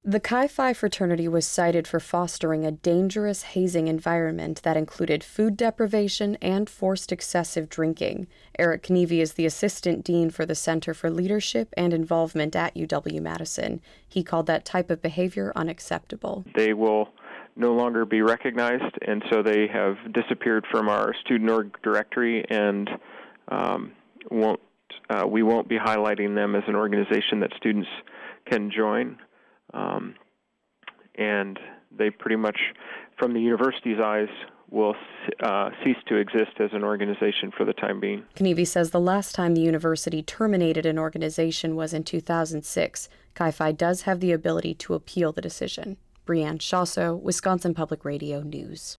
The Chi Phi fraternity was cited for fostering a dangerous hazing environment that included food deprivation and forced excessive drinking. Eric Knieve is the assistant dean for the Center for Leadership and Involvement at UW-Madison. He called that type of behavior unacceptable. They will no longer be recognized, and so they have disappeared from our student org directory, and we won't be highlighting them as an organization that students can join. And they pretty much, from the university's eyes, will cease to exist as an organization for the time being. Knieve says the last time the university terminated an organization was in 2006. Chi Phi does have the ability to appeal the decision. Brianne Shasso, Wisconsin Public Radio News.